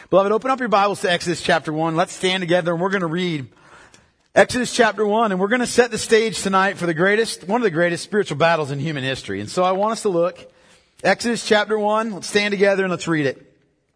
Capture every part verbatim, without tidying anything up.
Beloved, open up your Bibles to Exodus chapter one. Let's stand together and we're going to read Exodus chapter one, and we're going to set the stage tonight for the greatest, one of the greatest spiritual battles in human history. And so I want us to look. Exodus chapter one. Let's stand together and let's read it.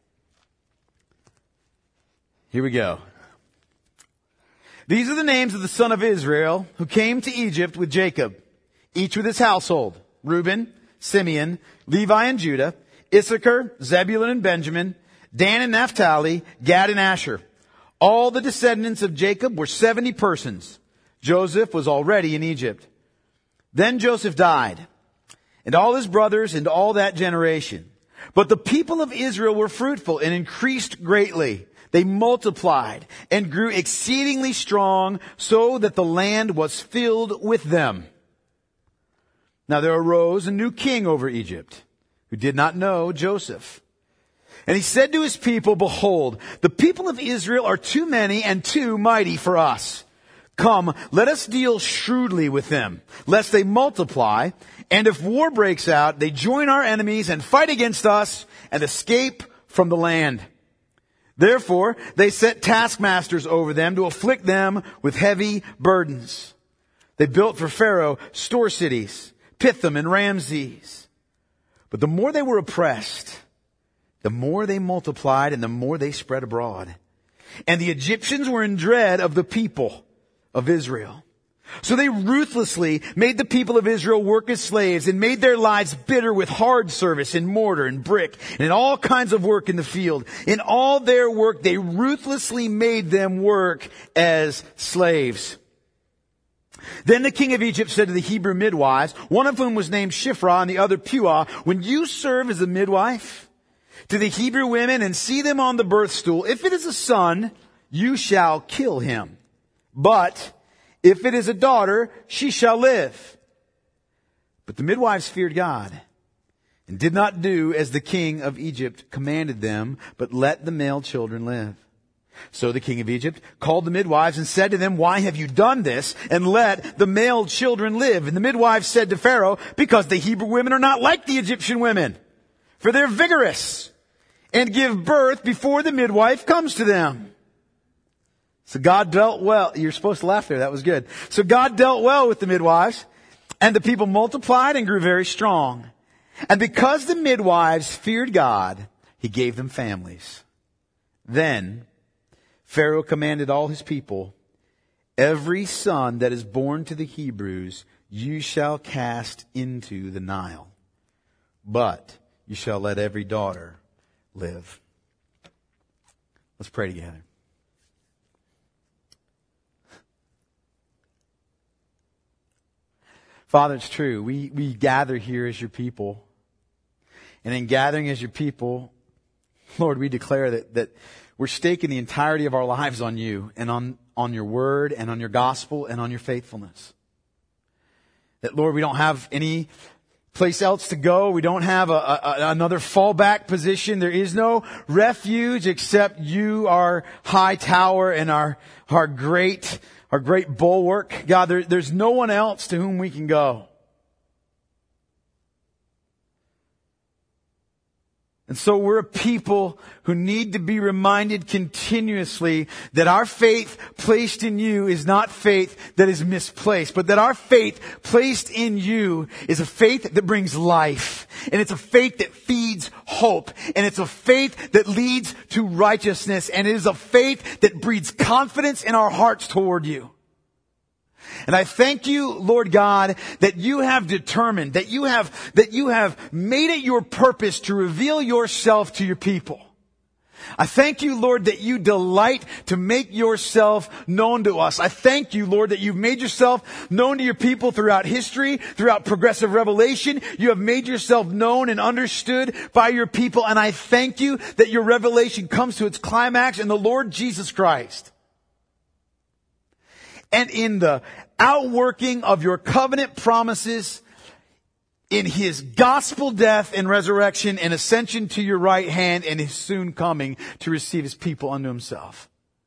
Here we go. These are the names of the son of Israel who came to Egypt with Jacob, each with his household: Reuben, Simeon, Levi and Judah, Issachar, Zebulun and Benjamin, Dan and Naphtali, Gad and Asher. All the descendants of Jacob were seventy persons. Joseph was already in Egypt. Then Joseph died, and all his brothers and all that generation. But the people of Israel were fruitful and increased greatly. They multiplied and grew exceedingly strong, so that the land was filled with them. Now there arose a new king over Egypt, who did not know Joseph. And he said to his people, "Behold, the people of Israel are too many and too mighty for us. Come, let us deal shrewdly with them, lest they multiply. And if war breaks out, they join our enemies and fight against us and escape from the land." Therefore, they set taskmasters over them to afflict them with heavy burdens. They built for Pharaoh store cities, Pithom and Ramses. But the more they were oppressed, the more they multiplied and the more they spread abroad. And the Egyptians were in dread of the people of Israel. So they ruthlessly made the people of Israel work as slaves and made their lives bitter with hard service in mortar and brick and in all kinds of work in the field. In all their work, they ruthlessly made them work as slaves. Then the king of Egypt said to the Hebrew midwives, one of whom was named Shiphrah and the other Puah, "When you serve as a midwife to the Hebrew women and see them on the birth stool, if it is a son, you shall kill him. But if it is a daughter, she shall live." But the midwives feared God and did not do as the king of Egypt commanded them, but let the male children live. So the king of Egypt called the midwives and said to them, "Why have you done this and let the male children live?" And the midwives said to Pharaoh, "Because the Hebrew women are not like the Egyptian women, for they're vigorous and give birth before the midwife comes to them." So God dealt well. You're supposed to laugh there. That was good. So God dealt well with the midwives, and the people multiplied and grew very strong. And because the midwives feared God, he gave them families. Then Pharaoh commanded all his people, "Every son that is born to the Hebrews you shall cast into the Nile, but you shall let every daughter live." Let's pray together. Father, it's true. We, we gather here as your people. And in gathering as your people, Lord, we declare that, that we're staking the entirety of our lives on you and on, on your word and on your gospel and on your faithfulness. That, Lord, we don't have any place else to go. We don't have a, a, another fallback position. There is no refuge except you, our high tower and our, our great, our great bulwark. God, there, there's no one else to whom we can go. And so we're a people who need to be reminded continuously that our faith placed in you is not faith that is misplaced, but that our faith placed in you is a faith that brings life. And it's a faith that feeds hope. And it's a faith that leads to righteousness. And it is a faith that breeds confidence in our hearts toward you. And I thank you, Lord God, that you have determined, that you have, that you have made it your purpose to reveal yourself to your people. I thank you, Lord, that you delight to make yourself known to us. I thank you, Lord, that you've made yourself known to your people throughout history, throughout progressive revelation. You have made yourself known and understood by your people. And I thank you that your revelation comes to its climax in the Lord Jesus Christ. And in the outworking of your covenant promises, in his gospel death and resurrection and ascension to your right hand, and his soon coming to receive his people unto himself.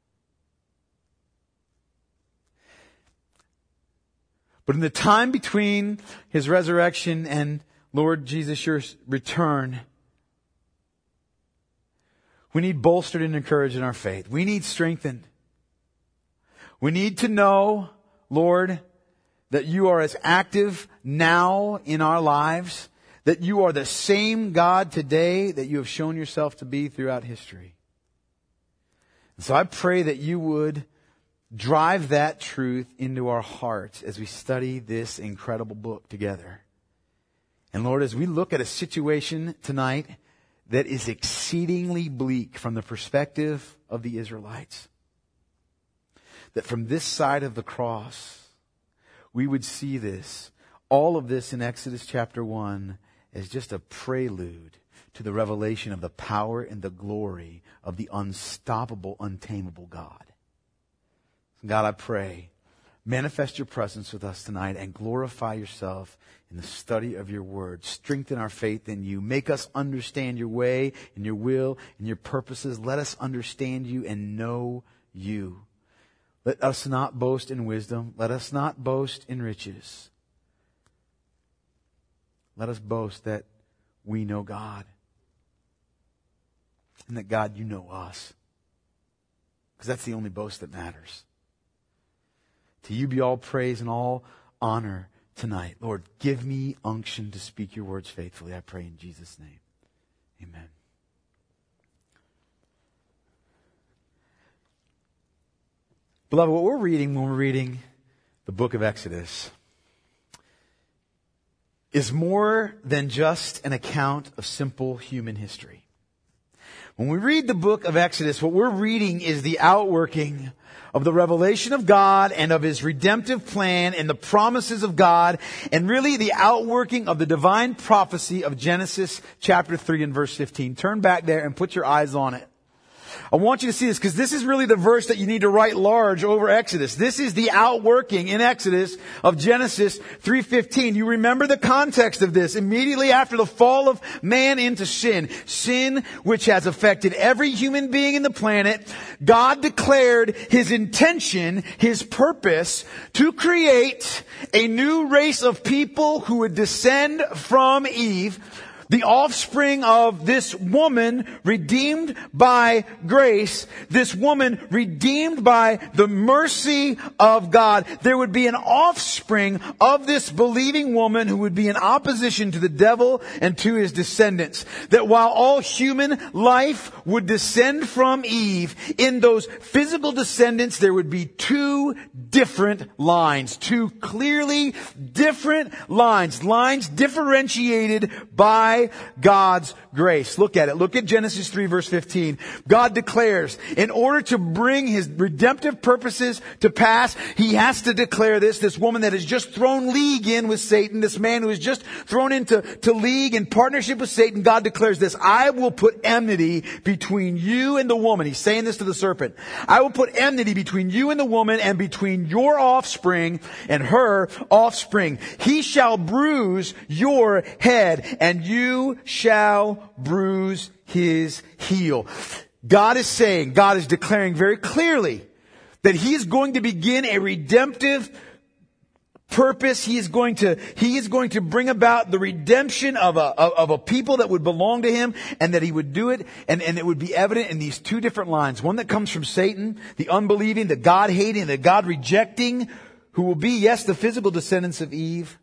But in the time between his resurrection and Lord Jesus, your return, We need bolstered and encouraged in our faith. We need strengthened. We need to know, Lord, that you are as active now in our lives, that you are the same God today that you have shown yourself to be throughout history. And so I pray that you would drive that truth into our hearts as we study this incredible book together. And Lord, as we look at a situation tonight that is exceedingly bleak from the perspective of the Israelites, that from this side of the cross, we would see this, all of this in Exodus chapter one, as just a prelude to the revelation of the power and the glory of the unstoppable, untamable God. God, I pray, manifest your presence with us tonight and glorify yourself in the study of your word. Strengthen our faith in you. Make us understand your way and your will and your purposes. Let us understand you and know you. Let us not boast in wisdom. Let us not boast in riches. Let us boast that we know God. And that, God, you know us. Because that's the only boast that matters. To you be all praise and all honor tonight. Lord, give me unction to speak your words faithfully. I pray in Jesus' name. Amen. Beloved, what we're reading when we're reading the book of Exodus is more than just an account of simple human history. When we read the book of Exodus, what we're reading is the outworking of the revelation of God and of His redemptive plan and the promises of God, and really the outworking of the divine prophecy of Genesis chapter three and verse fifteen. Turn back there and put your eyes on it. I want you to see this because this is really the verse that you need to write large over Exodus. This is the outworking in Exodus of Genesis three fifteen. You remember the context of this. Immediately after the fall of man into sin, sin which has affected every human being in the planet, God declared His intention, His purpose to create a new race of people who would descend from Eve, the offspring of this woman redeemed by grace, this woman redeemed by the mercy of God. There would be an offspring of this believing woman who would be in opposition to the devil and to his descendants. That while all human life would descend from Eve, in those physical descendants there would be two different lines, two clearly different lines, lines differentiated by God's grace. Look at it. Look at Genesis three verse fifteen. God declares, in order to bring His redemptive purposes to pass, He has to declare this, this woman that has just thrown league in with Satan, this man who has just thrown into to league and partnership with Satan. God declares this, I will put enmity between you and the woman. He's saying this to the serpent. I will put enmity between you and the woman, and between your offspring and her offspring. He shall bruise your head, and you You shall bruise his heel. God is saying, God is declaring very clearly that He is going to begin a redemptive purpose. He is going to, He is going to bring about the redemption of a, of, of a people that would belong to Him, and that He would do it, and, and it would be evident in these two different lines. One that comes from Satan, the unbelieving, the God-hating, the God-rejecting, who will be, yes, the physical descendants of Eve,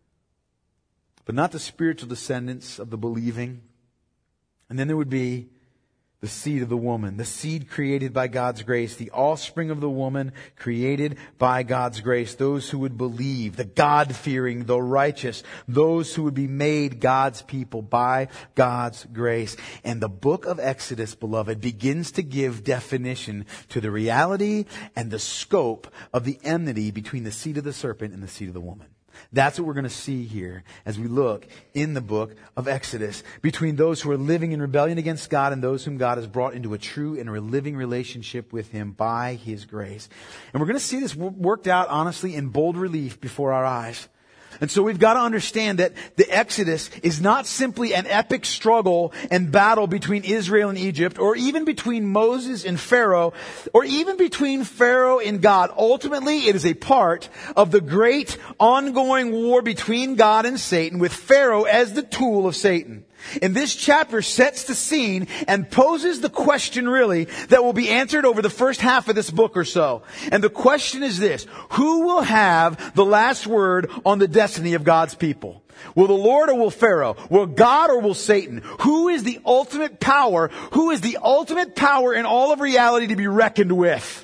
but not the spiritual descendants of the believing. And then there would be the seed of the woman, the seed created by God's grace, the offspring of the woman created by God's grace, those who would believe, the God-fearing, the righteous, those who would be made God's people by God's grace. And the book of Exodus, beloved, begins to give definition to the reality and the scope of the enmity between the seed of the serpent and the seed of the woman. That's what we're going to see here as we look in the book of Exodus, between those who are living in rebellion against God and those whom God has brought into a true and a living relationship with Him by His grace. And we're going to see this worked out, honestly, in bold relief before our eyes. And so we've got to understand that the Exodus is not simply an epic struggle and battle between Israel and Egypt, or even between Moses and Pharaoh, or even between Pharaoh and God. Ultimately, it is a part of the great ongoing war between God and Satan, with Pharaoh as the tool of Satan. And this chapter sets the scene and poses the question really that will be answered over the first half of this book or so. And the question is this: who will have the last word on the destiny of God's people? Will the Lord or will Pharaoh? Will God or will Satan? Who is the ultimate power? Who is the ultimate power in all of reality to be reckoned with?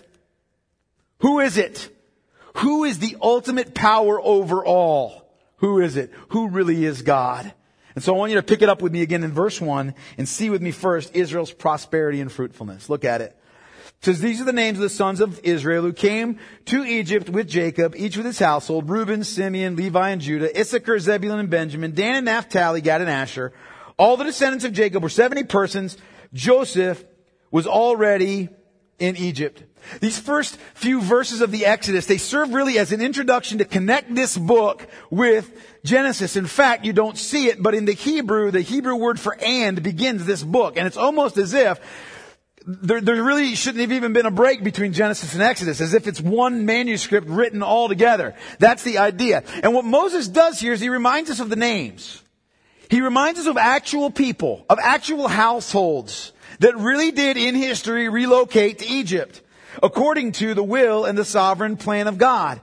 Who is it? Who is the ultimate power over all? Who is it? Who really is God? And so I want you to pick it up with me again in verse one and see with me first Israel's prosperity and fruitfulness. Look at it. It says, these are the names of the sons of Israel who came to Egypt with Jacob, each with his household: Reuben, Simeon, Levi, and Judah, Issachar, Zebulun, and Benjamin, Dan and Naphtali, Gad and Asher. All the descendants of Jacob were seventy persons. Joseph was already in Egypt. These first few verses of the Exodus, they serve really as an introduction to connect this book with Genesis. In fact, you don't see it, but in the Hebrew, the Hebrew word for "and" begins this book. And it's almost as if there, there really shouldn't have even been a break between Genesis and Exodus, as if it's one manuscript written all together. That's the idea. And what Moses does here is he reminds us of the names. He reminds us of actual people, of actual households that really did in history relocate to Egypt, according to the will and the sovereign plan of God.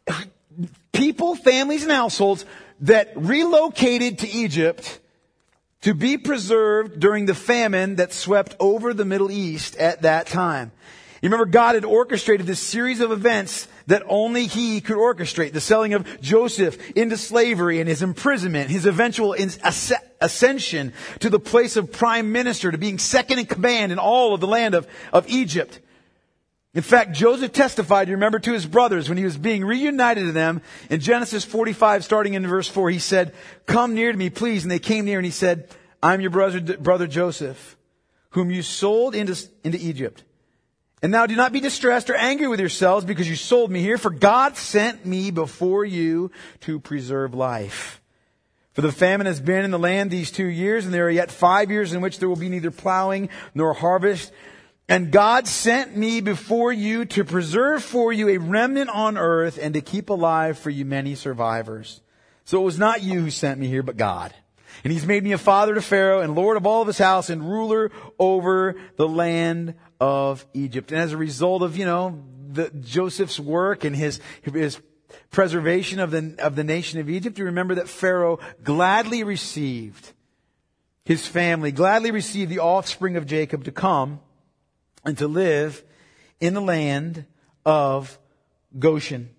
People, families, and households that relocated to Egypt to be preserved during the famine that swept over the Middle East at that time. You remember, God had orchestrated this series of events that only He could orchestrate. The selling of Joseph into slavery and his imprisonment, his eventual ascension to the place of prime minister, to being second in command in all of the land of, of Egypt. In fact, Joseph testified, you remember, to his brothers when he was being reunited to them. In Genesis forty-five, starting in verse four, he said, "Come near to me, please." And they came near, and he said, "I'm your brother, brother Joseph, whom you sold into, into Egypt. And now do not be distressed or angry with yourselves because you sold me here, for God sent me before you to preserve life. For the famine has been in the land these two years, and there are yet five years in which there will be neither plowing nor harvest. And God sent me before you to preserve for you a remnant on earth and to keep alive for you many survivors. So it was not you who sent me here, but God. And He's made me a father to Pharaoh and Lord of all of his house and ruler over the land of Egypt." And as a result of, you know, the, Joseph's work and his, his preservation of the, of the nation of Egypt, you remember that Pharaoh gladly received his family, gladly received the offspring of Jacob to come and to live in the land of Goshen.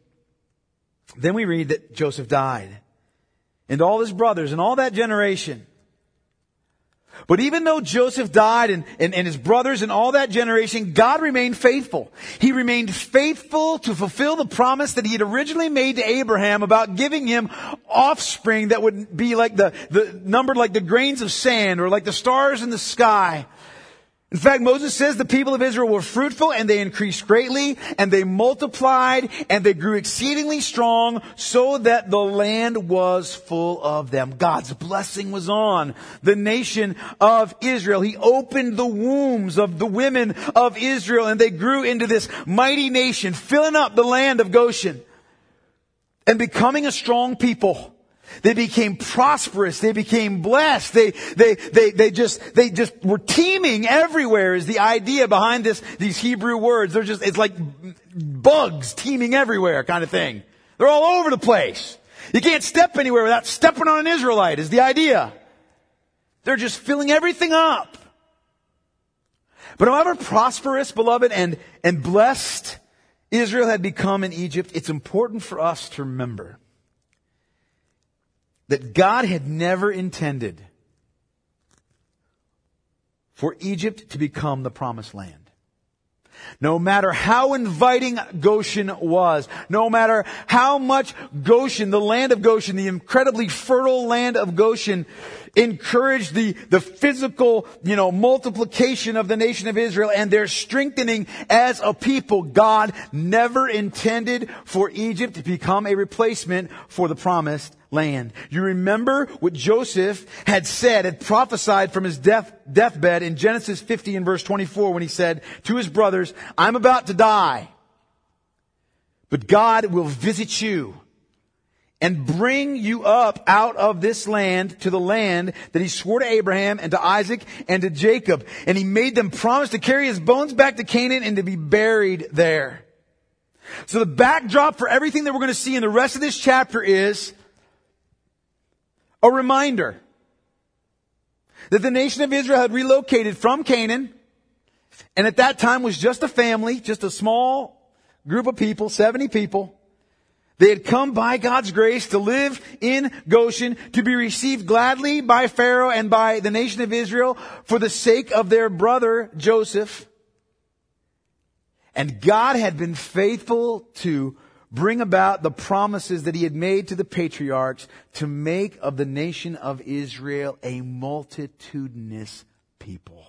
Then we read that Joseph died, and all his brothers and all that generation. But even though Joseph died and, and, and his brothers and all that generation, God remained faithful. He remained faithful to fulfill the promise that He had originally made to Abraham about giving him offspring that would be like the, the numbered like the grains of sand or like the stars in the sky. In fact, Moses says the people of Israel were fruitful and they increased greatly and they multiplied and they grew exceedingly strong so that the land was full of them. God's blessing was on the nation of Israel. He opened the wombs of the women of Israel and they grew into this mighty nation, filling up the land of Goshen and becoming a strong people. They became prosperous. They became blessed. They, they, they, they just, they just were teeming everywhere is the idea behind this, these Hebrew words. They're just, it's like bugs teeming everywhere kind of thing. They're all over the place. You can't step anywhere without stepping on an Israelite is the idea. They're just filling everything up. But however prosperous, beloved, and, and blessed Israel had become in Egypt, it's important for us to remember that God had never intended for Egypt to become the promised land. No matter how inviting Goshen was, no matter how much Goshen, the land of Goshen, the incredibly fertile land of Goshen, encouraged the, the physical, you know, multiplication of the nation of Israel and their strengthening as a people, God never intended for Egypt to become a replacement for the promised land. You remember what Joseph had said, had prophesied from his death, deathbed in Genesis fifty and verse twenty-four when he said to his brothers, "I'm about to die, but God will visit you and bring you up out of this land to the land that he swore to Abraham and to Isaac and to Jacob. And he made them promise to carry his bones back to Canaan and to be buried there. So the backdrop for everything that we're going to see in the rest of this chapter is a reminder that the nation of Israel had relocated from Canaan, and at that time was just a family, just a small group of people, seventy people. They had come by God's grace to live in Goshen, to be received gladly by Pharaoh and by the nation of Israel for the sake of their brother Joseph. And God had been faithful to bring about the promises that he had made to the patriarchs to make of the nation of Israel a multitudinous people.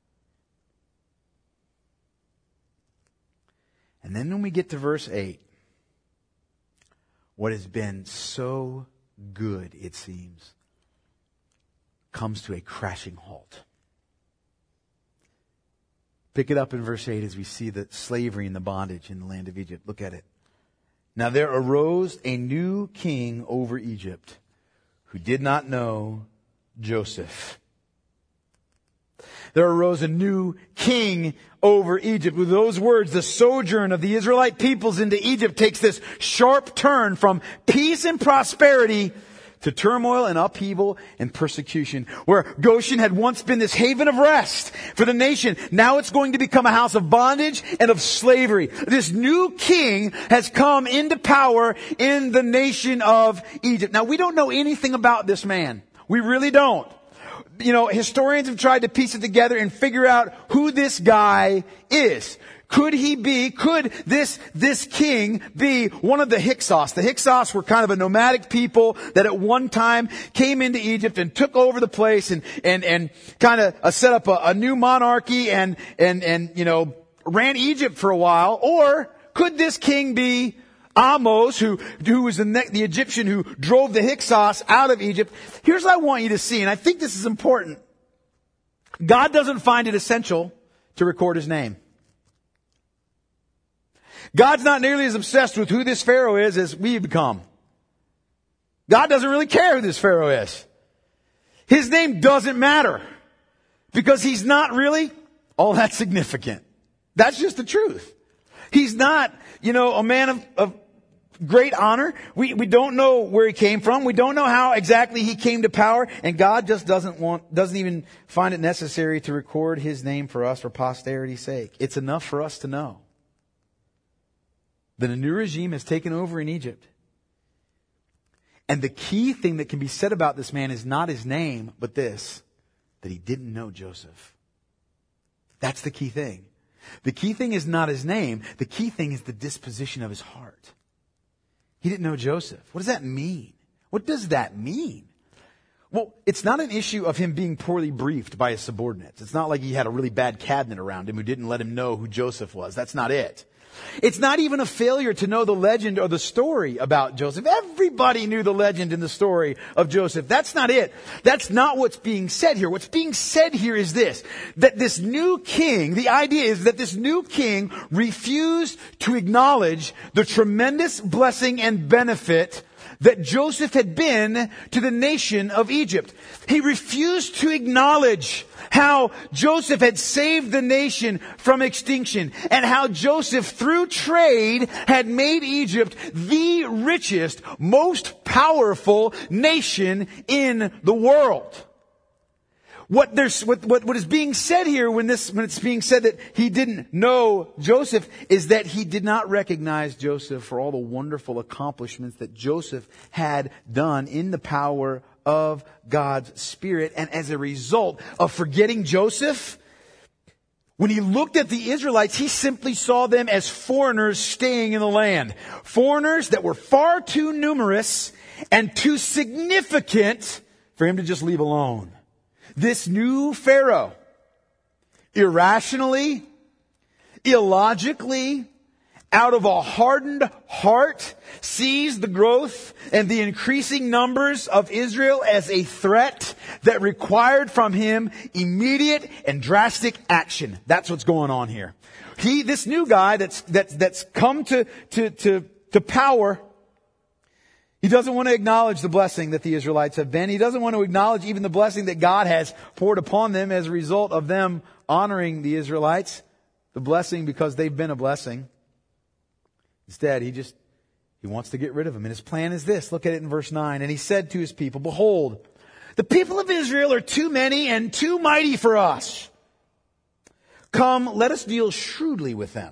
And then when we get to verse eight, what has been so good, it seems, comes to a crashing halt. Pick it up in verse eight as we see the slavery and the bondage in the land of Egypt. Look at it. Now there arose a new king over Egypt who did not know Joseph. There arose a new king over Egypt. With those words, the sojourn of the Israelite peoples into Egypt takes this sharp turn from peace and prosperity to turmoil and upheaval and persecution. Where Goshen had once been this haven of rest for the nation, now it's going to become a house of bondage and of slavery. This new king has come into power in the nation of Egypt. Now, we don't know anything about this man. We really don't. You know, historians have tried to piece it together and figure out who this guy is. Could he be, could this, this king be one of the Hyksos? The Hyksos were kind of a nomadic people that at one time came into Egypt and took over the place and, and, and kind of uh, set up a, a new monarchy and, and, and, you know, ran Egypt for a while. Or could this king be Amos, who, who was the, the Egyptian who drove the Hyksos out of Egypt? Here's what I want you to see, and I think this is important. God doesn't find it essential to record his name. God's not nearly as obsessed with who this Pharaoh is as we've become. God doesn't really care who this Pharaoh is. His name doesn't matter because he's not really all that significant. That's just the truth. He's not, you know, a man of, of great honor. We, we don't know where he came from. We don't know how exactly he came to power. And God just doesn't want, doesn't even find it necessary to record his name for us for posterity's sake. It's enough for us to know that a new regime has taken over in Egypt. And the key thing that can be said about this man is not his name, but this, that he didn't know Joseph. That's the key thing. The key thing is not his name. The key thing is the disposition of his heart. He didn't know Joseph. What does that mean? What does that mean? Well, it's not an issue of him being poorly briefed by his subordinates. It's not like he had a really bad cabinet around him who didn't let him know who Joseph was. That's not it. It's not even a failure to know the legend or the story about Joseph. Everybody knew the legend and the story of Joseph. That's not it. That's not what's being said here. What's being said here is this, that this new king, the idea is that this new king refused to acknowledge the tremendous blessing and benefit that Joseph had been to the nation of Egypt. He refused to acknowledge how Joseph had saved the nation from extinction and how Joseph, through trade, had made Egypt the richest, most powerful nation in the world. What there's, what, what, what is being said here when this, when it's being said that he didn't know Joseph is that he did not recognize Joseph for all the wonderful accomplishments that Joseph had done in the power of God's Spirit. And as a result of forgetting Joseph, when he looked at the Israelites, he simply saw them as foreigners staying in the land. Foreigners that were far too numerous and too significant for him to just leave alone. This new Pharaoh, irrationally, illogically, out of a hardened heart, sees the growth and the increasing numbers of Israel as a threat that required from him immediate and drastic action. That's what's going on here. He, this new guy that's, that's, that's come to, to, to, to power, He doesn't want to acknowledge the blessing that the Israelites have been. He doesn't want to acknowledge even the blessing that God has poured upon them as a result of them honoring the Israelites. The blessing because they've been a blessing. Instead, he just, he wants to get rid of them. And his plan is this. Look at it in verse nine. And he said to his people, behold, the people of Israel are too many and too mighty for us. Come, let us deal shrewdly with them,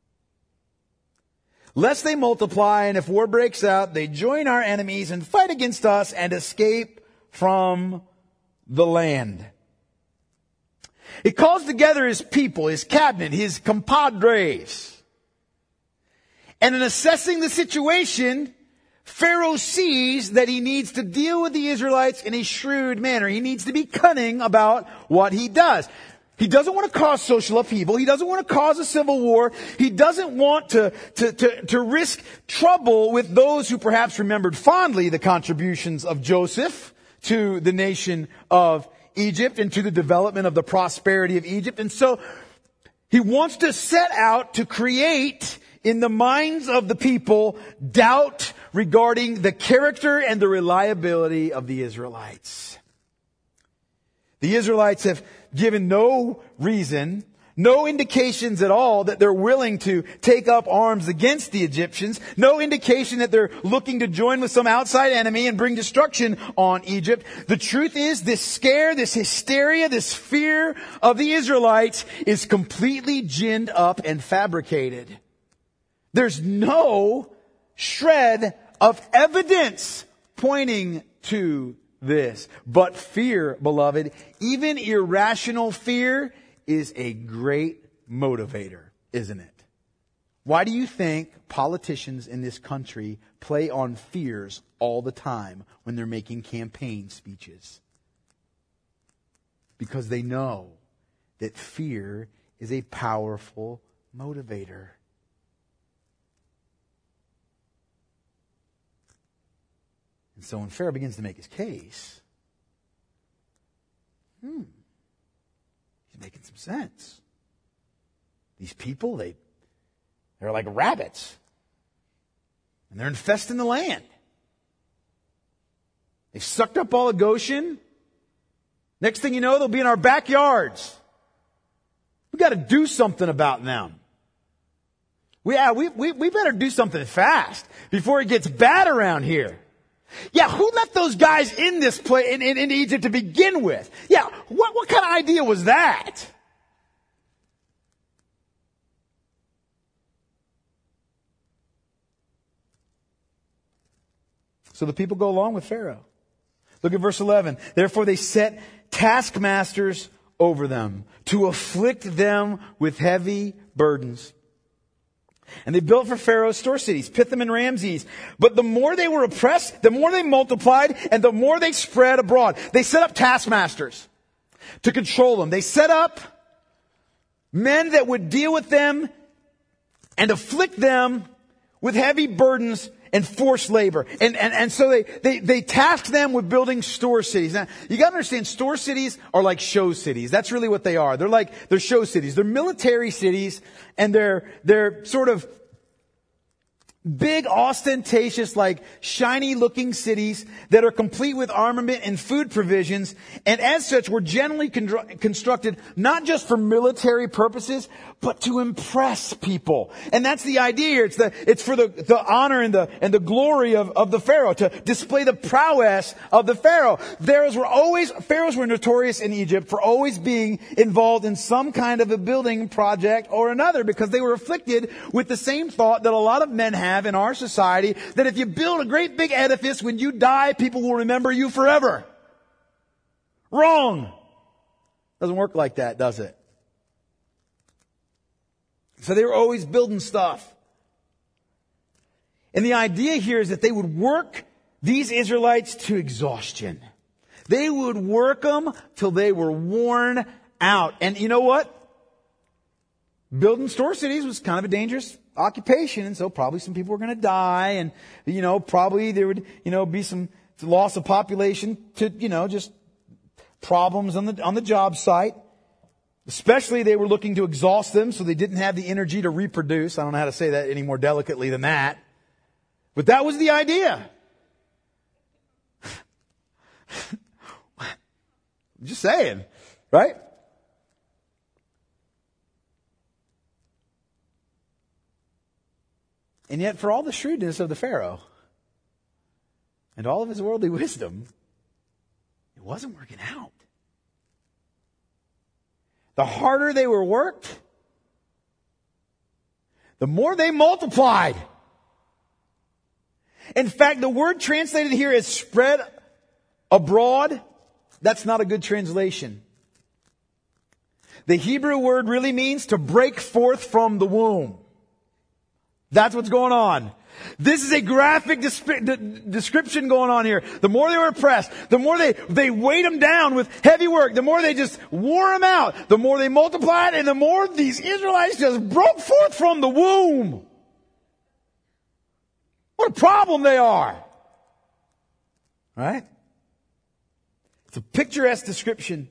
lest they multiply, and if war breaks out, they join our enemies and fight against us and escape from the land. He calls together his people, his cabinet, his compadres. And in assessing the situation, Pharaoh sees that he needs to deal with the Israelites in a shrewd manner. He needs to be cunning about what he does. He doesn't want to cause social upheaval. He doesn't want to cause a civil war. He doesn't want to, to, to, to risk trouble with those who perhaps remembered fondly the contributions of Joseph to the nation of Egypt and to the development of the prosperity of Egypt. And so he wants to set out to create in the minds of the people doubt regarding the character and the reliability of the Israelites. The Israelites have given no reason, no indications at all that they're willing to take up arms against the Egyptians. No indication that they're looking to join with some outside enemy and bring destruction on Egypt. The truth is, this scare, this hysteria, this fear of the Israelites is completely ginned up and fabricated. There's no shred of evidence pointing to this. But fear, beloved, even irrational fear, is a great motivator, isn't it? Why do you think politicians in this country play on fears all the time when they're making campaign speeches? Because they know that fear is a powerful motivator. And so when Pharaoh begins to make his case, hmm, he's making some sense. These people, they, they're like rabbits. And they're infesting the land. They've sucked up all of Goshen. Next thing you know, they'll be in our backyards. We've got to do something about them. We, yeah, we, we, we better do something fast before it gets bad around here. Yeah, who let those guys in this place, in, in, in Egypt to begin with? Yeah, what, what kind of idea was that? So the people go along with Pharaoh. Look at verse eleven. Therefore they set taskmasters over them to afflict them with heavy burdens. And they built for Pharaoh store cities, Pithom and Ramses. But the more they were oppressed, the more they multiplied, and the more they spread abroad. They set up taskmasters to control them. They set up men that would deal with them and afflict them with heavy burdens and forced labor. And, and, and so they, they, they tasked them with building store cities. Now, you gotta understand, store cities are like show cities. That's really what they are. They're like, they're show cities. They're military cities, and they're, they're sort of big, ostentatious, like shiny looking cities that are complete with armament and food provisions. And as such, were generally con- constructed not just for military purposes, but to impress people. And that's the idea here. It's the, it's for the, the honor and the, and the glory of, of the Pharaoh, to display the prowess of the Pharaoh. Pharaohs were always, Pharaohs were notorious in Egypt for always being involved in some kind of a building project or another, because they were afflicted with the same thought that a lot of men have in our society, that if you build a great big edifice, when you die, people will remember you forever. Wrong. Doesn't work like that, does it? So they were always building stuff. And the idea here is that they would work these Israelites to exhaustion. They would work them till they were worn out. And you know what? Building store cities was kind of a dangerous occupation, and so probably some people were going to die, and, you know, probably there would, you know, be some loss of population to, you know, just problems on the, on the job site. Especially they were looking to exhaust them, so they didn't have the energy to reproduce. I don't know how to say that any more delicately than that. But that was the idea. Just saying, right? And yet, for all the shrewdness of the Pharaoh and all of his worldly wisdom, it wasn't working out. The harder they were worked, the more they multiplied. In fact, the word translated here as spread abroad, that's not a good translation. The Hebrew word really means to break forth from the womb. That's what's going on. This is a graphic description going on here. The more they were oppressed, the more they, they weighed them down with heavy work, the more they just wore them out, the more they multiplied, and the more these Israelites just broke forth from the womb. What a problem they are. Right? It's a picturesque description.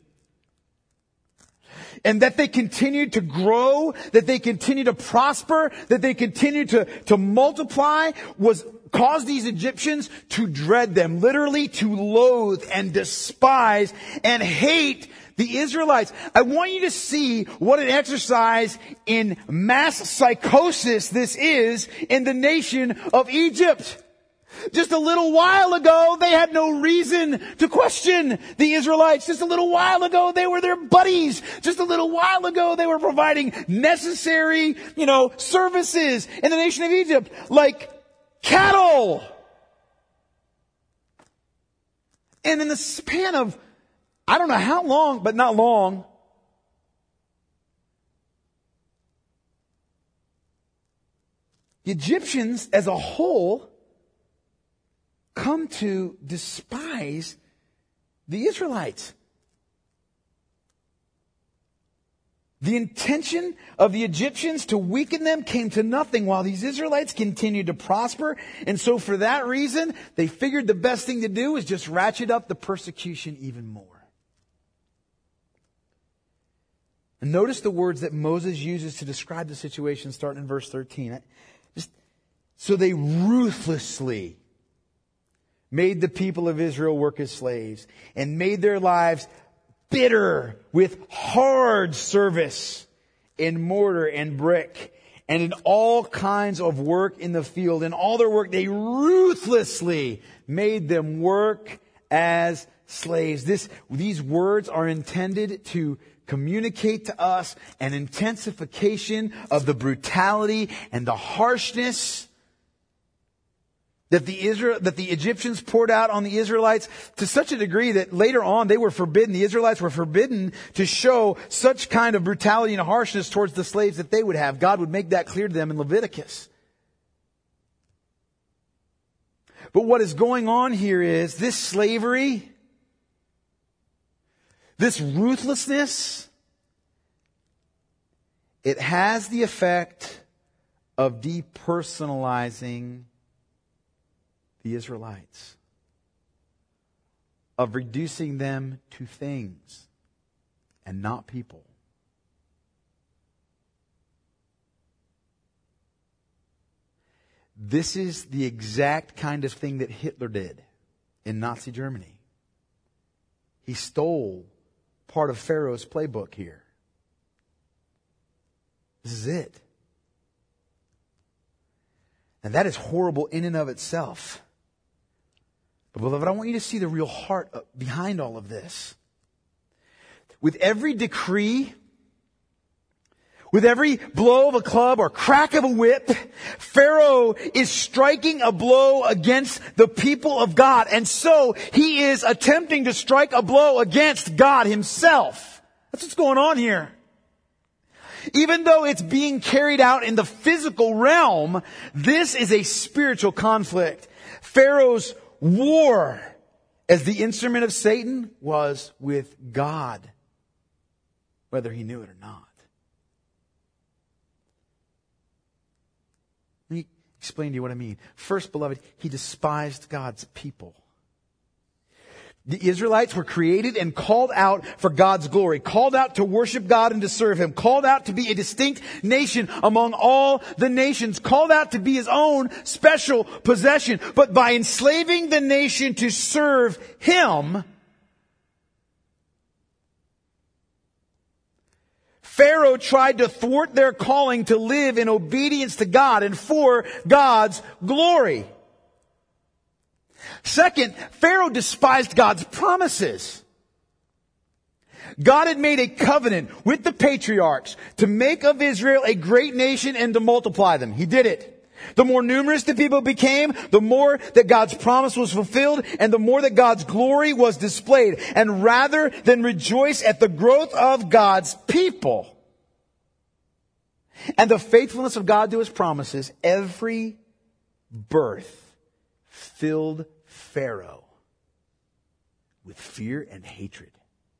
And that they continued to grow, that they continued to prosper, that they continued to, to multiply was caused these Egyptians to dread them, literally to loathe and despise and hate the Israelites. I want you to see what an exercise in mass psychosis this is in the nation of Egypt. Just a little while ago, they had no reason to question the Israelites. Just a little while ago, they were their buddies. Just a little while ago, they were providing necessary, you know, services in the nation of Egypt, like cattle. And in the span of, I don't know how long, but not long, the Egyptians as a whole come to despise the Israelites. The intention of the Egyptians to weaken them came to nothing while these Israelites continued to prosper. And so for that reason, they figured the best thing to do is just ratchet up the persecution even more. And notice the words that Moses uses to describe the situation starting in verse thirteen. Just, so they ruthlessly made the people of Israel work as slaves and made their lives bitter with hard service in mortar and brick and in all kinds of work in the field. In all their work, they ruthlessly made them work as slaves. This, these words are intended to communicate to us an intensification of the brutality and the harshness that the Israel, that the Egyptians poured out on the Israelites to such a degree that later on they were forbidden, the Israelites were forbidden to show such kind of brutality and harshness towards the slaves that they would have. God would make that clear to them in Leviticus. But what is going on here is this slavery, this ruthlessness, it has the effect of depersonalizing the Israelites, of reducing them to things and not people. This is the exact kind of thing that Hitler did in Nazi Germany. He stole part of Pharaoh's playbook here. This is it. And that is horrible in and of itself. But beloved, I want you to see the real heart behind all of this. With every decree, with every blow of a club or crack of a whip, Pharaoh is striking a blow against the people of God. And so he is attempting to strike a blow against God himself. That's what's going on here. Even though it's being carried out in the physical realm, this is a spiritual conflict. Pharaoh's war as the instrument of Satan was with God, whether he knew it or not. Let me explain to you what I mean. First, beloved, he despised God's people. The Israelites were created and called out for God's glory, called out to worship God and to serve Him, called out to be a distinct nation among all the nations, called out to be His own special possession. But by enslaving the nation to serve Him, Pharaoh tried to thwart their calling to live in obedience to God and for God's glory. Second, Pharaoh despised God's promises. God had made a covenant with the patriarchs to make of Israel a great nation and to multiply them. He did it. The more numerous the people became, the more that God's promise was fulfilled and the more that God's glory was displayed. And rather than rejoice at the growth of God's people and the faithfulness of God to His promises, every birth filled Pharaoh with fear and hatred.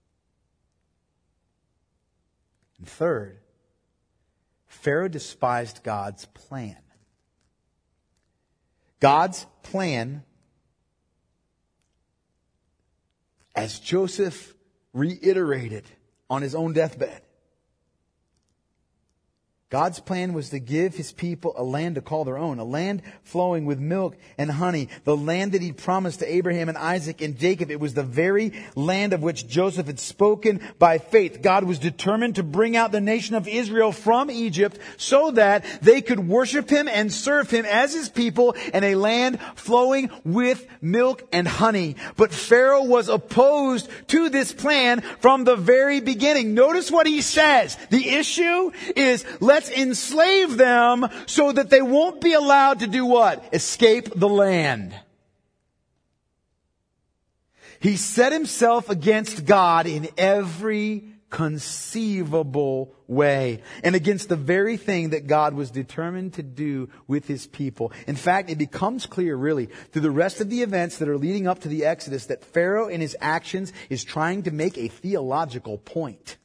And third, Pharaoh despised God's plan. God's plan, as Joseph reiterated on his own deathbed, God's plan was to give His people a land to call their own, a land flowing with milk and honey, the land that He promised to Abraham and Isaac and Jacob. It was the very land of which Joseph had spoken by faith. God was determined to bring out the nation of Israel from Egypt so that they could worship Him and serve Him as His people in a land flowing with milk and honey. But Pharaoh was opposed to this plan from the very beginning. Notice what he says. The issue is, let Let's enslave them so that they won't be allowed to do what? Escape the land. He set himself against God in every conceivable way and against the very thing that God was determined to do with His people. In fact, it becomes clear really through the rest of the events that are leading up to the Exodus that Pharaoh in his actions is trying to make a theological point.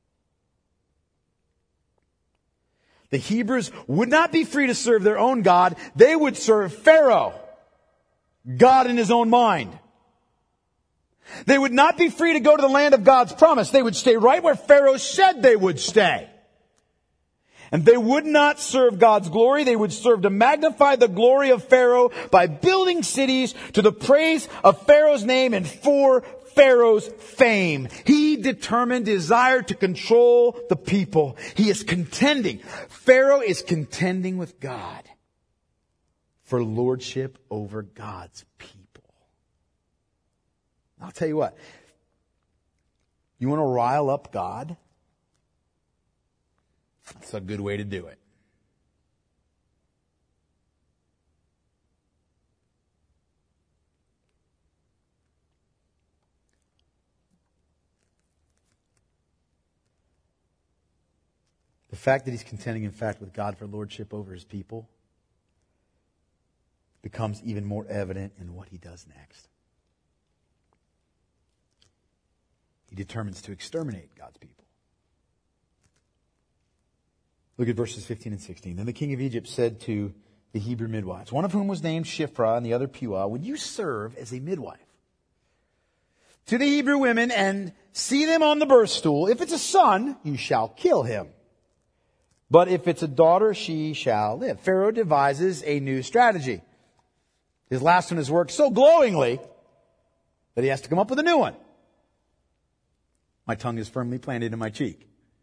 The Hebrews would not be free to serve their own God. They would serve Pharaoh, God in his own mind. They would not be free to go to the land of God's promise. They would stay right where Pharaoh said they would stay. And they would not serve God's glory. They would serve to magnify the glory of Pharaoh by building cities to the praise of Pharaoh's name and for Pharaoh's fame. He determined desire to control the people. He is contending. Pharaoh is contending with God for lordship over God's people. I'll tell you what. You want to rile up God? That's a good way to do it. The fact that he's contending, in fact, with God for lordship over His people becomes even more evident in what he does next. He determines to exterminate God's people. Look at verses fifteen and sixteen. Then the king of Egypt said to the Hebrew midwives, one of whom was named Shiphrah and the other Puah, would you serve as a midwife to the Hebrew women and see them on the birth stool? If it's a son, you shall kill him. But if it's a daughter, she shall live. Pharaoh devises a new strategy. His last one has worked so glowingly that he has to come up with a new one. My tongue is firmly planted in my cheek.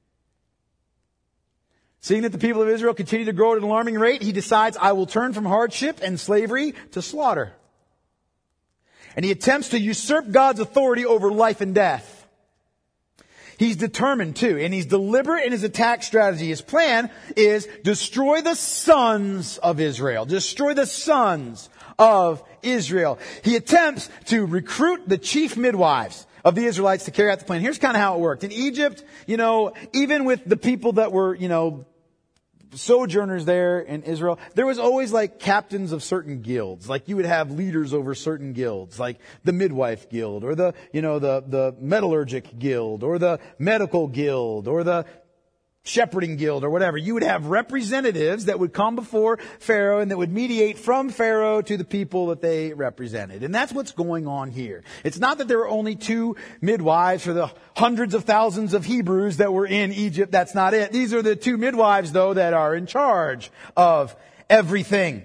Seeing that the people of Israel continue to grow at an alarming rate, he decides, I will turn from hardship and slavery to slaughter. And he attempts to usurp God's authority over life and death. He's determined to, and he's deliberate in his attack strategy. His plan is destroy the sons of Israel. Destroy the sons of Israel. He attempts to recruit the chief midwives of the Israelites to carry out the plan. Here's kind of how it worked. In Egypt, you know, even with the people that were, you know, sojourners there in Israel, there was always like captains of certain guilds. Like you would have leaders over certain guilds, like the midwife guild or the, you know, the, the metallurgic guild or the medical guild or the shepherding guild or whatever. You would have representatives that would come before Pharaoh and that would mediate from Pharaoh to the people that they represented. And that's what's going on here. It's not that there were only two midwives for the hundreds of thousands of Hebrews that were in Egypt. That's not it. These are the two midwives, though, that are in charge of everything.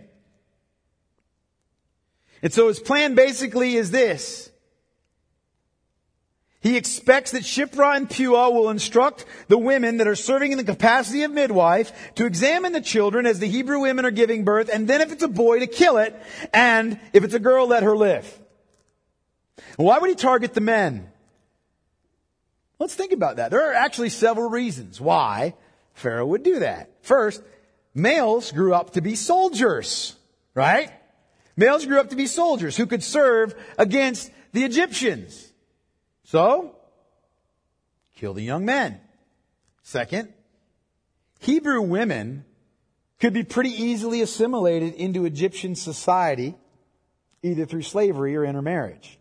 And so his plan basically is this. He expects that Shiphrah and Puah will instruct the women that are serving in the capacity of midwife to examine the children as the Hebrew women are giving birth, and then if it's a boy, to kill it, and if it's a girl, let her live. Why would he target the men? Let's think about that. There are actually several reasons why Pharaoh would do that. First, males grew up to be soldiers, right? Males grew up to be soldiers who could serve against the Egyptians. So, kill the young men. Second, Hebrew women could be pretty easily assimilated into Egyptian society, either through slavery or intermarriage.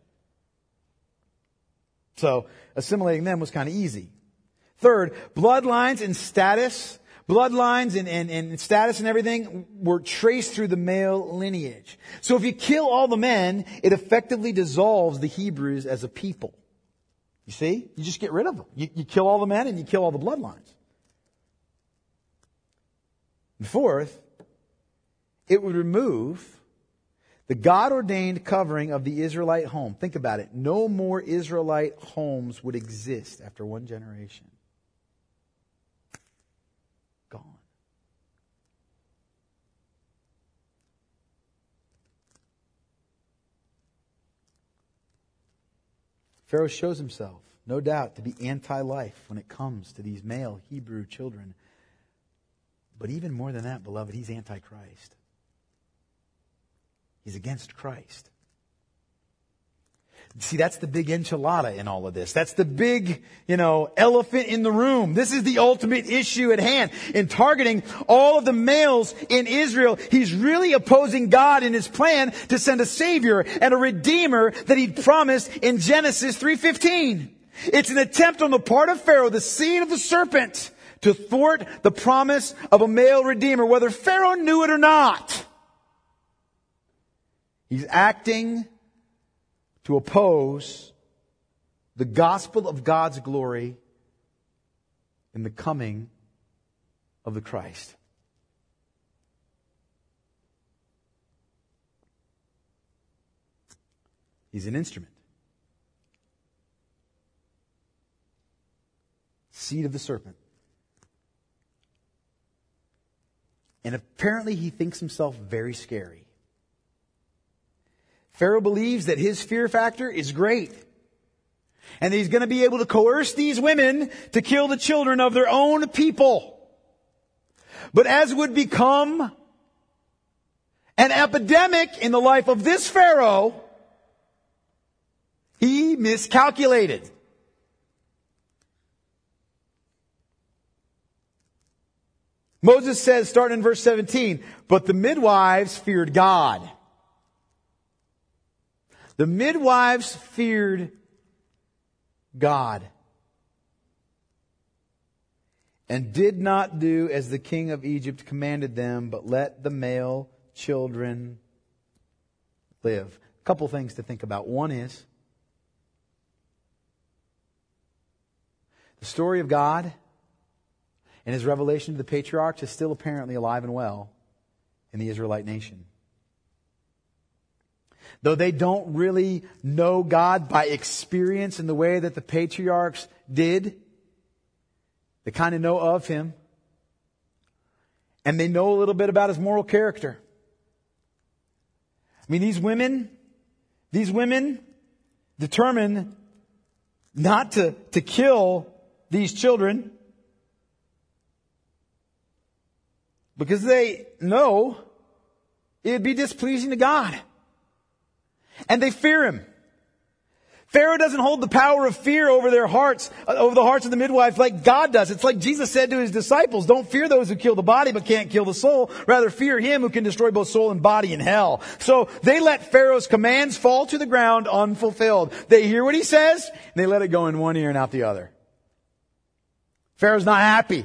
So, assimilating them was kind of easy. Third, bloodlines and status, bloodlines and, and, and status and everything were traced through the male lineage. So if you kill all the men, it effectively dissolves the Hebrews as a people. You see? You just get rid of them. You, you kill all the men and you kill all the bloodlines. And fourth, it would remove the God-ordained covering of the Israelite home. Think about it. No more Israelite homes would exist after one generation. Gone. Pharaoh shows himself, no doubt, to be anti-life when it comes to these male Hebrew children. But even more than that, beloved, he's anti-Christ. He's against Christ. See, that's the big enchilada in all of this. That's the big, you know, elephant in the room. This is the ultimate issue at hand. In targeting all of the males in Israel, he's really opposing God in his plan to send a Savior and a Redeemer that he'd promised in Genesis three fifteen. It's an attempt on the part of Pharaoh, the seed of the serpent, to thwart the promise of a male Redeemer, whether Pharaoh knew it or not. He's acting to oppose the gospel of God's glory in the coming of the Christ. He's an instrument. Seed of the serpent. And apparently he thinks himself very scary. Pharaoh believes that his fear factor is great. And that he's going to be able to coerce these women to kill the children of their own people. But as would become an epidemic in the life of this Pharaoh, he miscalculated. Moses says, starting in verse seventeen, but the midwives feared God. The midwives feared God and did not do as the king of Egypt commanded them, but let the male children live. A couple things to think about. One is the story of God and his revelation to the patriarchs is still apparently alive and well in the Israelite nation. Though they don't really know God by experience in the way that the patriarchs did, they kind of know of him. And they know a little bit about his moral character. I mean, these women, these women determine not to, to kill these children because they know it would be displeasing to God. And they fear him. Pharaoh doesn't hold the power of fear over their hearts, over the hearts of the midwives like God does. It's like Jesus said to his disciples, don't fear those who kill the body but can't kill the soul. Rather fear him who can destroy both soul and body in hell. So they let Pharaoh's commands fall to the ground unfulfilled. They hear what he says, and they let it go in one ear and out the other. Pharaoh's not happy.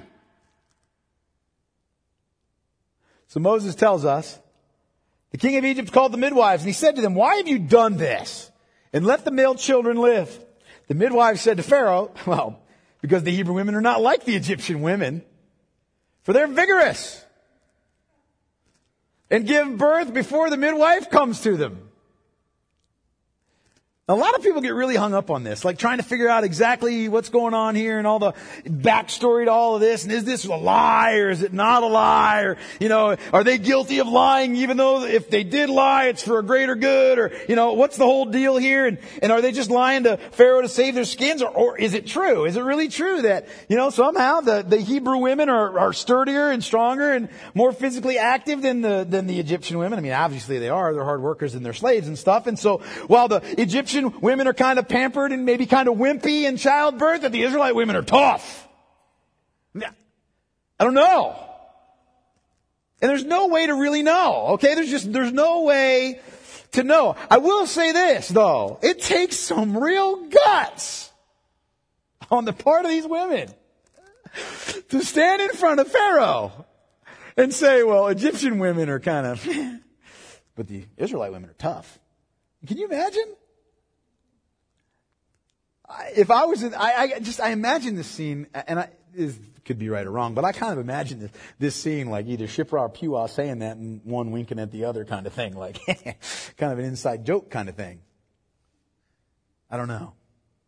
So Moses tells us, the king of Egypt called the midwives, and he said to them, why have you done this? And let the male children live. The midwives said to Pharaoh, well, because the Hebrew women are not like the Egyptian women, for they're vigorous and give birth before the midwife comes to them. A lot of people get really hung up on this, like trying to figure out exactly what's going on here and all the backstory to all of this. And is this a lie or is it not a lie? Or, you know, are they guilty of lying even though if they did lie, it's for a greater good? Or, you know, what's the whole deal here? And, and are they just lying to Pharaoh to save their skins? Or, or is it true? Is it really true that, you know, somehow the, the Hebrew women are, are sturdier and stronger and more physically active than the, than the Egyptian women? I mean, obviously they are. They're hard workers and they're slaves and stuff. And so while the Egyptian women are kind of pampered and maybe kind of wimpy in childbirth, that the Israelite women are tough. I don't know. And there's no way to really know. Okay, there's just, there's no way to know. I will say this though. It takes some real guts on the part of these women to stand in front of Pharaoh and say, well, Egyptian women are kind of, but the Israelite women are tough. Can you imagine? If I was in, I, I just, I imagine this scene, and I, this could be right or wrong, but I kind of imagine this, this scene like either Shipra or Puah saying that and one winking at the other kind of thing, like kind of an inside joke kind of thing. I don't know.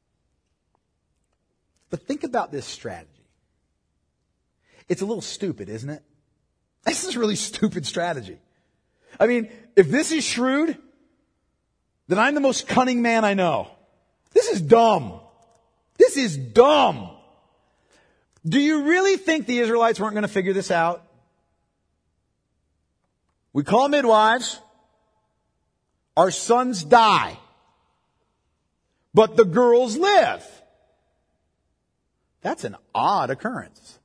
But think about this strategy. It's a little stupid, isn't it? This is a really stupid strategy. I mean, if this is shrewd, then I'm the most cunning man I know. This is dumb. This is dumb. Do you really think the Israelites weren't going to figure this out? We call midwives. Our sons die. But the girls live. That's an odd occurrence.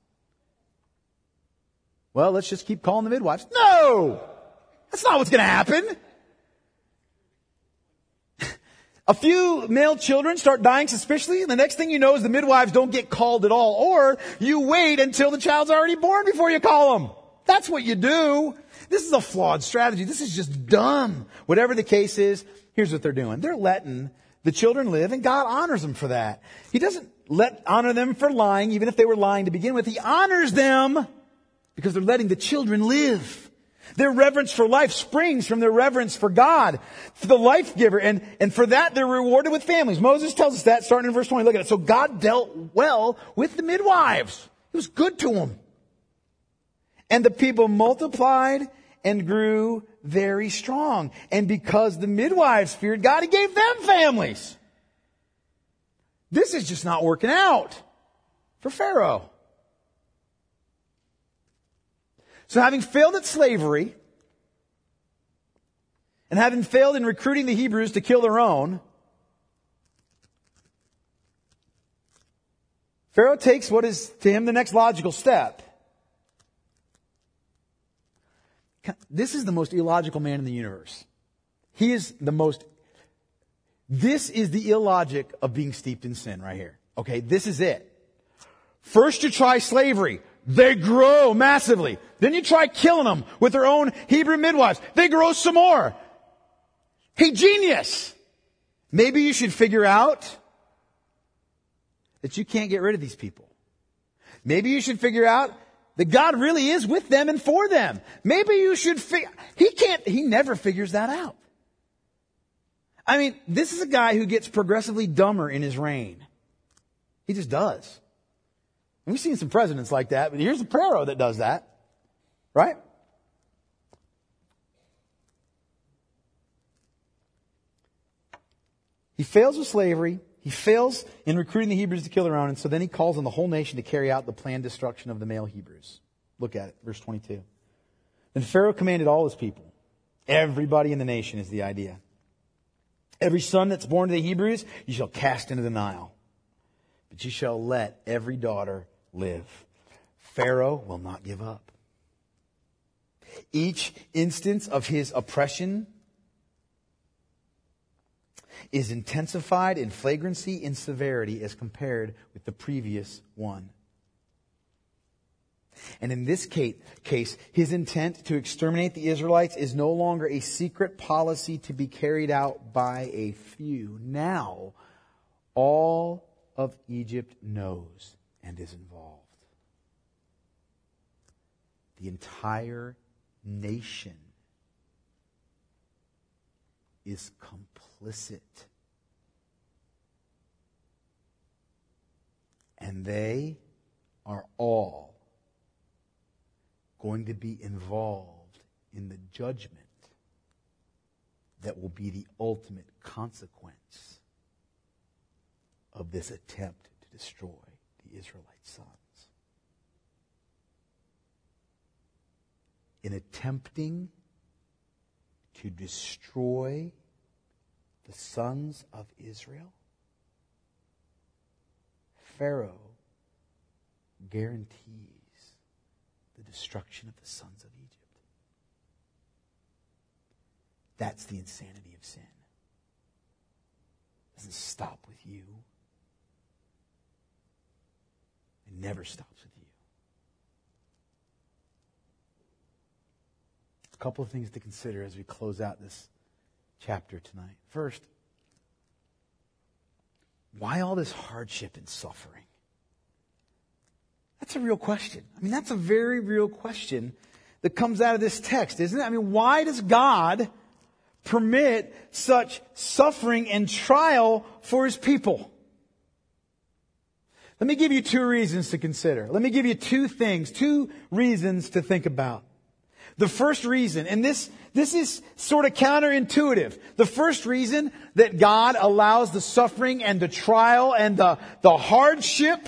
Well, let's just keep calling the midwives. No! That's not what's going to happen. A few male children start dying suspiciously, and the next thing you know is the midwives don't get called at all. Or you wait until the child's already born before you call them. That's what you do. This is a flawed strategy. This is just dumb. Whatever the case is, here's what they're doing. They're letting the children live, and God honors them for that. He doesn't let honor them for lying, even if they were lying to begin with. He honors them because they're letting the children live. Their reverence for life springs from their reverence for God, for the life giver. And, and for that, they're rewarded with families. Moses tells us that starting in verse twenty. Look at it. So God dealt well with the midwives. It was good to them. And the people multiplied and grew very strong. And because the midwives feared God, He gave them families. This is just not working out for Pharaoh. So having failed at slavery, and having failed in recruiting the Hebrews to kill their own, Pharaoh takes what is to him the next logical step. This is the most illogical man in the universe. He is the most, this is the illogic of being steeped in sin right here. Okay, this is it. First you try slavery. They grow massively. Then you try killing them with their own Hebrew midwives. They grow some more. Hey, genius! Maybe you should figure out that you can't get rid of these people. Maybe you should figure out that God really is with them and for them. Maybe you should figure... He can't... He never figures that out. I mean, this is a guy who gets progressively dumber in his reign. He just does. We've seen some presidents like that, but here's a Pharaoh that does that. Right? He fails with slavery. He fails in recruiting the Hebrews to kill their own. And so then he calls on the whole nation to carry out the planned destruction of the male Hebrews. Look at it, verse twenty-two. Then Pharaoh commanded all his people. Everybody in the nation is the idea. Every son that's born to the Hebrews, you shall cast into the Nile. But you shall let every daughter live. Pharaoh will not give up. Each instance of his oppression is intensified in flagrancy and severity as compared with the previous one. And in this case, his intent to exterminate the Israelites is no longer a secret policy to be carried out by a few. Now, all of Egypt knows and is involved. The entire nation is complicit And they are all going to be involved in the judgment that will be the ultimate consequence of this attempt to destroy the Israelite sons. In attempting to destroy the sons of Israel, Pharaoh guarantees the destruction of the sons of Egypt. That's the insanity of sin. It doesn't stop with you. It never stops with you. A couple of things to consider as we close out this chapter tonight. First, why all this hardship and suffering? That's a real question. I mean, that's a very real question that comes out of this text, isn't it? I mean, why does God permit such suffering and trial for His people? Let me give you two reasons to consider. Let me give you two things, two reasons to think about. The first reason, and this, this is sort of counterintuitive. The first reason that God allows the suffering and the trial and the, the hardship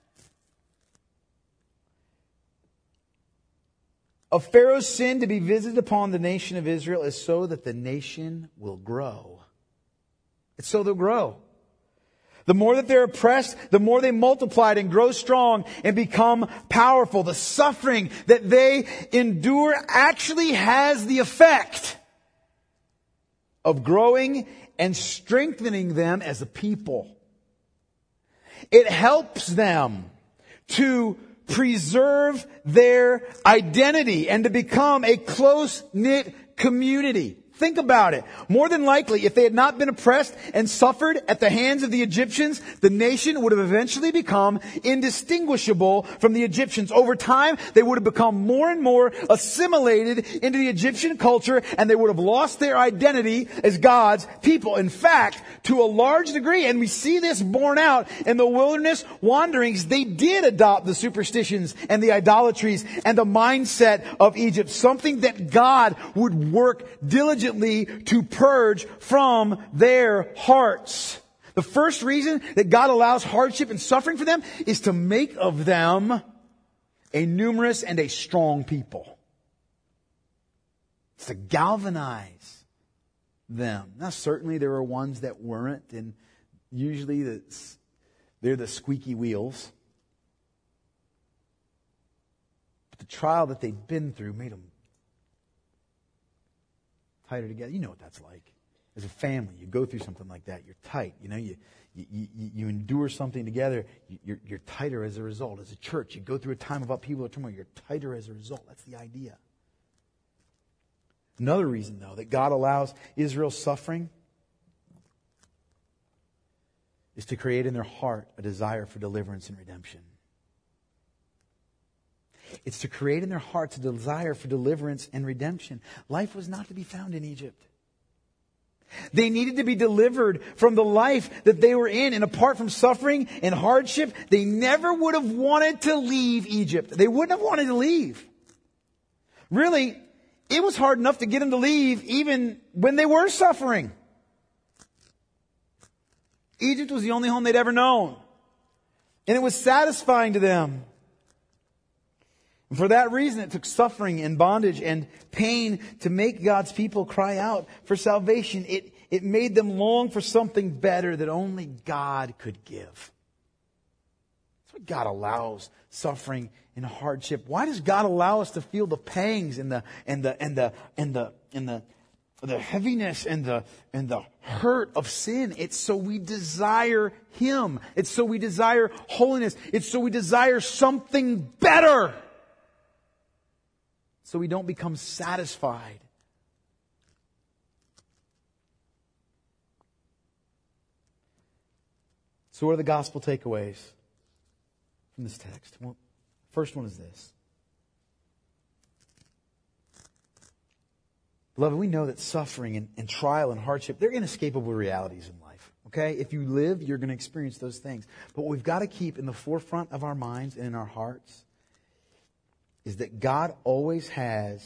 of Pharaoh's sin to be visited upon the nation of Israel is so that the nation will grow. It's so they'll grow. The more that they're oppressed, the more they multiply and grow strong and become powerful. The suffering that they endure actually has the effect of growing and strengthening them as a people. It helps them to preserve their identity and to become a close-knit community. Think about it. More than likely, if they had not been oppressed and suffered at the hands of the Egyptians, the nation would have eventually become indistinguishable from the Egyptians. Over time, they would have become more and more assimilated into the Egyptian culture, and they would have lost their identity as God's people. In fact, to a large degree, and we see this borne out in the wilderness wanderings, they did adopt the superstitions and the idolatries and the mindset of Egypt, something that God would work diligently to purge from their hearts. The first reason that God allows hardship and suffering for them is to make of them a numerous and a strong people. It's to galvanize them. Now, certainly there are ones that weren't, and usually that's, they're the squeaky wheels. But the trial that they'd been through made them tighter together. You know what that's like. As a family, you go through something like that. You're tight. You know, you you, you, you endure something together. You're, you're tighter as a result. As a church, you go through a time of upheaval or turmoil. You're tighter as a result. That's the idea. Another reason, though, that God allows Israel's suffering is to create in their heart a desire for deliverance and redemption. It's to create in their hearts a desire for deliverance and redemption. Life was not to be found in Egypt. They needed to be delivered from the life that they were in. And apart from suffering and hardship, they never would have wanted to leave Egypt. They wouldn't have wanted to leave. Really, it was hard enough to get them to leave even when they were suffering. Egypt was the only home they'd ever known. And it was satisfying to them. And for that reason, it took suffering and bondage and pain to make God's people cry out for salvation. It, it made them long for something better that only God could give. That's why God allows suffering and hardship. Why does God allow us to feel the pangs and the and the and the and the and the the heaviness and the and the hurt of sin? It's so we desire Him. It's so we desire holiness. It's so we desire something better. So we don't become satisfied. So what are the gospel takeaways from this text? Well, first one is this. Beloved, we know that suffering and, and trial and hardship, they're inescapable realities in life. Okay? If you live, you're going to experience those things. But what we've got to keep in the forefront of our minds and in our hearts is that God always has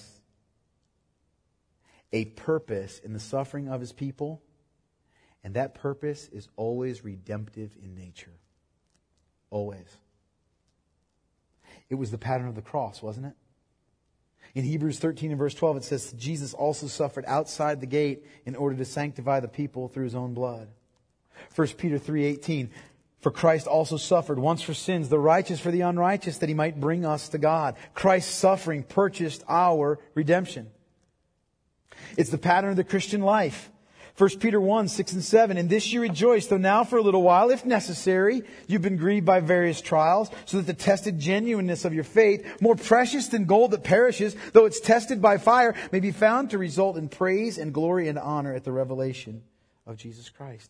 a purpose in the suffering of His people, and that purpose is always redemptive in nature. Always. It was the pattern of the cross, wasn't it? In Hebrews thirteen and verse twelve, it says, Jesus also suffered outside the gate in order to sanctify the people through His own blood. First Peter three eighteen, for Christ also suffered once for sins, the righteous for the unrighteous, that He might bring us to God. Christ's suffering purchased our redemption. It's the pattern of the Christian life. First Peter one, six and seven, in this you rejoice, though now for a little while, if necessary, you've been grieved by various trials, so that the tested genuineness of your faith, more precious than gold that perishes, though it's tested by fire, may be found to result in praise and glory and honor at the revelation of Jesus Christ.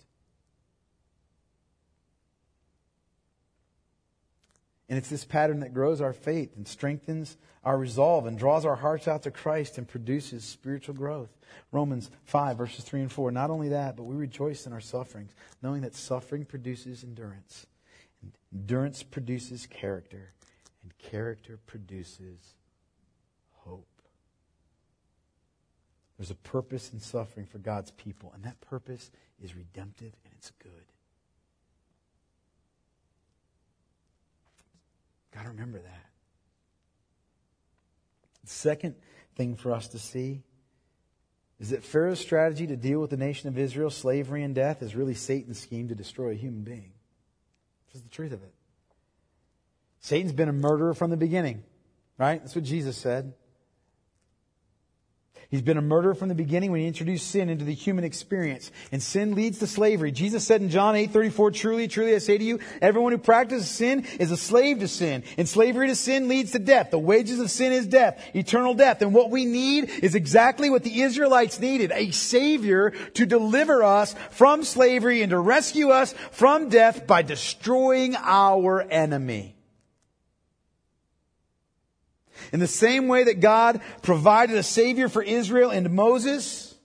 And it's this pattern that grows our faith and strengthens our resolve and draws our hearts out to Christ and produces spiritual growth. Romans five, verses three and four. Not only that, but we rejoice in our sufferings, knowing that suffering produces endurance. And endurance produces character. And character produces hope. There's a purpose in suffering for God's people, and that purpose is redemptive and it's good. Got to remember that. The second thing for us to see is that Pharaoh's strategy to deal with the nation of Israel, slavery and death, is really Satan's scheme to destroy a human being. This is the truth of it. Satan's been a murderer from the beginning, right? That's what Jesus said. He's been a murderer from the beginning when He introduced sin into the human experience. And sin leads to slavery. Jesus said in John eight thirty-four, truly, truly I say to you, everyone who practices sin is a slave to sin. And slavery to sin leads to death. The wages of sin is death, eternal death. And what we need is exactly what the Israelites needed. A Savior to deliver us from slavery and to rescue us from death by destroying our enemy. In the same way that God provided a Savior for Israel and Moses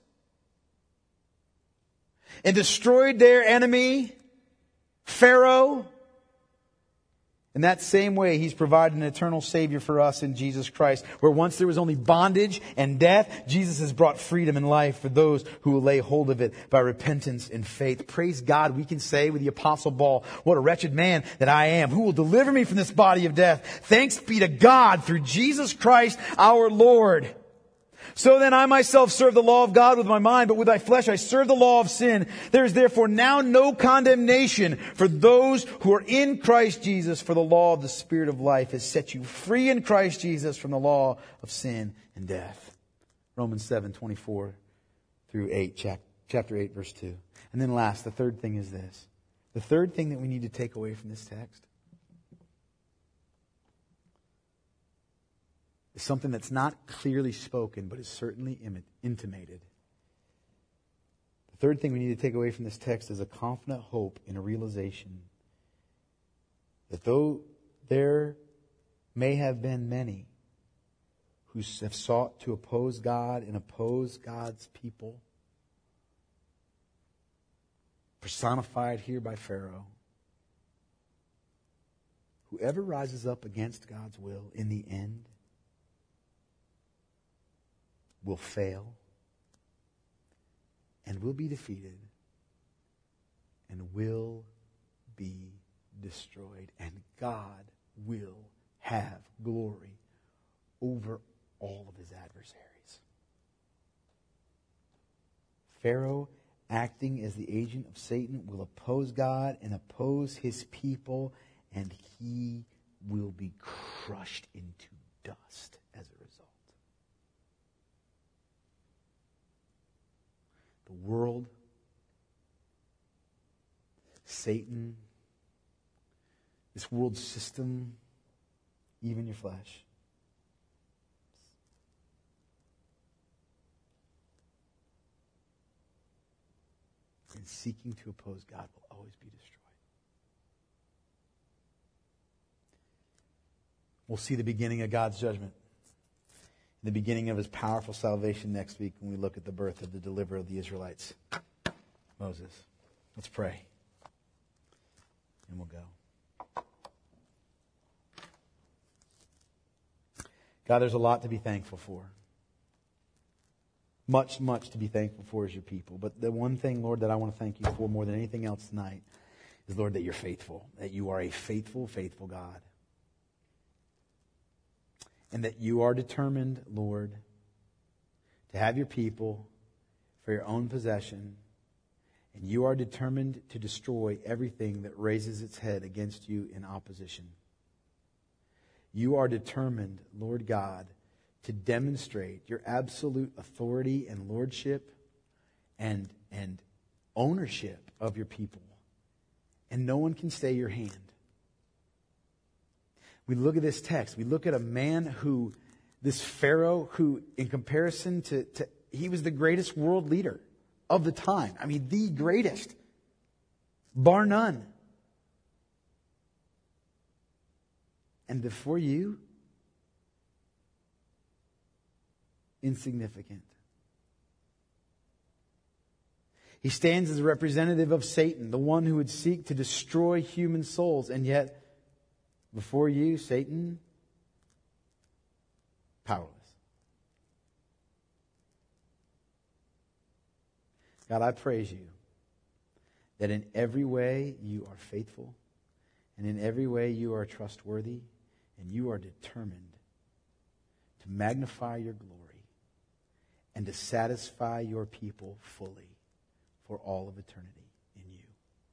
and destroyed their enemy, Pharaoh, in that same way He's provided an eternal Savior for us in Jesus Christ. Where once there was only bondage and death, Jesus has brought freedom and life for those who will lay hold of it by repentance and faith. Praise God, we can say with the Apostle Paul, what a wretched man that I am. Who will deliver me from this body of death? Thanks be to God through Jesus Christ our Lord. So then I myself serve the law of God with my mind, but with thy flesh I serve the law of sin. There is therefore now no condemnation for those who are in Christ Jesus, for the law of the Spirit of life has set you free in Christ Jesus from the law of sin and death. Romans seven, twenty-four through eight, chapter eight, verse two. And then last, the third thing is this. The third thing that we need to take away from this text is something that's not clearly spoken, but is certainly intimated. The third thing we need to take away from this text is a confident hope in a realization that though there may have been many who have sought to oppose God and oppose God's people, personified here by Pharaoh, whoever rises up against God's will in the end will fail and will be defeated and will be destroyed. And God will have glory over all of His adversaries. Pharaoh, acting as the agent of Satan, will oppose God and oppose His people, and he will be crushed into dust as a result. The world, Satan, this world system, even your flesh, and seeking to oppose God will always be destroyed. We'll see the beginning of God's judgment, the beginning of His powerful salvation next week when we look at the birth of the deliverer of the Israelites, Moses. Let's pray. And we'll go. God, there's a lot to be thankful for. Much, much to be thankful for as your people. But the one thing, Lord, that I want to thank you for more than anything else tonight is, Lord, that you're faithful. That you are a faithful, faithful God. And that you are determined, Lord, to have your people for your own possession. And you are determined to destroy everything that raises its head against you in opposition. You are determined, Lord God, to demonstrate your absolute authority and lordship and, and ownership of your people. And no one can stay your hand. We look at this text. We look at a man who, this Pharaoh, who in comparison to, to he was the greatest world leader of the time. I mean, the greatest. Bar none. And before you, insignificant. He stands as a representative of Satan, the one who would seek to destroy human souls. And yet, before you, Satan, powerless. God, I praise you that in every way you are faithful, and in every way you are trustworthy, and you are determined to magnify your glory and to satisfy your people fully for all of eternity in you.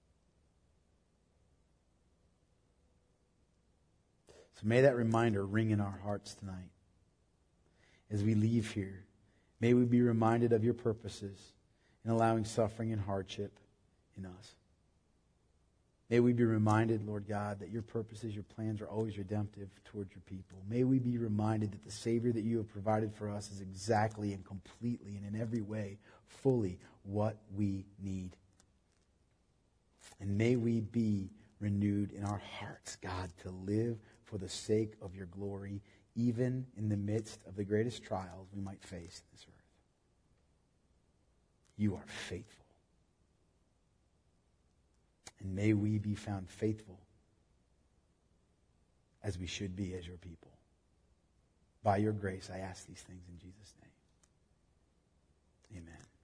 So may that reminder ring in our hearts tonight. As we leave here, may we be reminded of your purposes in allowing suffering and hardship in us. May we be reminded, Lord God, that your purposes, your plans are always redemptive towards your people. May we be reminded that the Savior that you have provided for us is exactly and completely and in every way fully what we need. And may we be renewed in our hearts, God, to live for the sake of your glory, even in the midst of the greatest trials we might face in this earth. You are faithful. And may we be found faithful as we should be as your people. By your grace, I ask these things in Jesus' name. Amen.